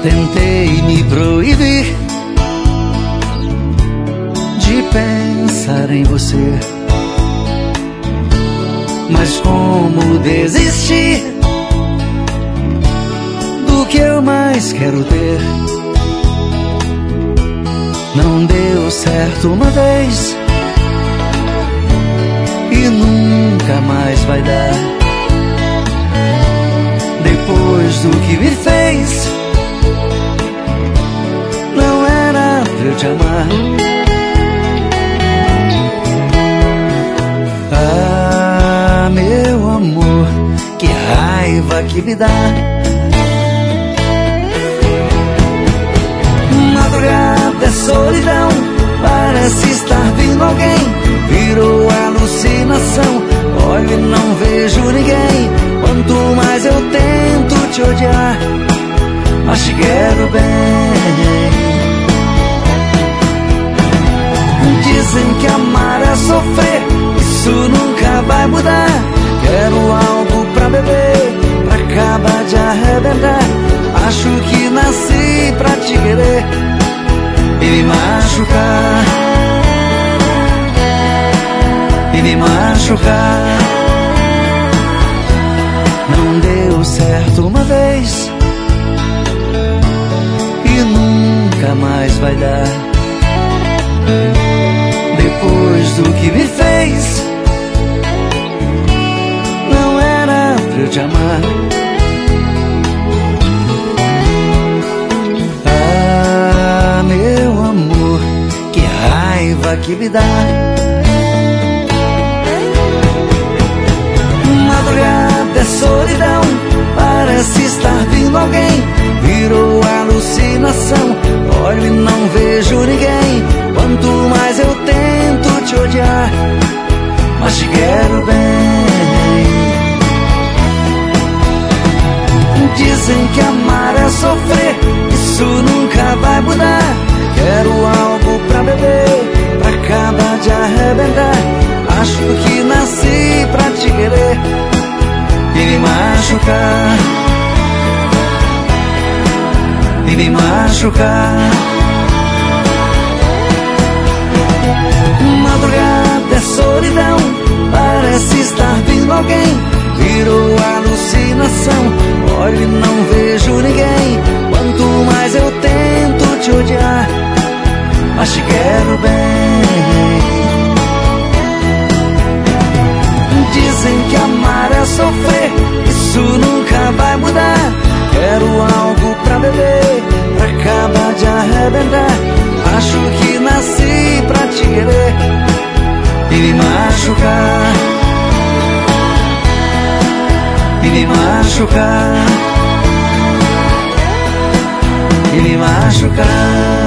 Tentei me proibir de pensar em você, mas como desistir do que eu mais quero ter? Não deu certo uma vez e nunca mais vai dar. Depois do que me fez, não era pra eu te amar. Ah, meu amor, que raiva que me dá. Madrugada é solidão, parece estar vindo alguém. Virou alucinação, olho e não vejo ninguém. Quanto mais eu tento te odiar, mas te quero bem. Dizem que amar é sofrer, isso nunca vai mudar. Quero algo pra beber, pra acabar de arrebentar. Acho que nasci pra te querer e me machucar, e me machucar. Não deu certo uma vez e nunca mais vai dar. Depois do que me fez, não era pra eu te amar. Ah, meu amor, que raiva que me dá. Madrugada é solidão, parece estar vindo alguém. Virou alucinação, olho e não vejo ninguém. Quanto mais eu tento te odiar, mas te quero bem. Dizem que amar é sofrer, isso nunca vai mudar. Quero algo pra beber, pra acabar de arrebentar. Acho que nasci pra te querer e me machucar, e me machucar. Madrugada é solidão, parece estar vindo alguém. Virou alucinação, olho e não vejo ninguém. Quanto mais eu tento te odiar, mas te quero bem. Dizem que amar é sofrer, isso nunca vai mudar. Quero algo pra beber, pra acabar de arrebentar. Acho que nasci pra te querer e me machucar, e me machucar, e me machucar.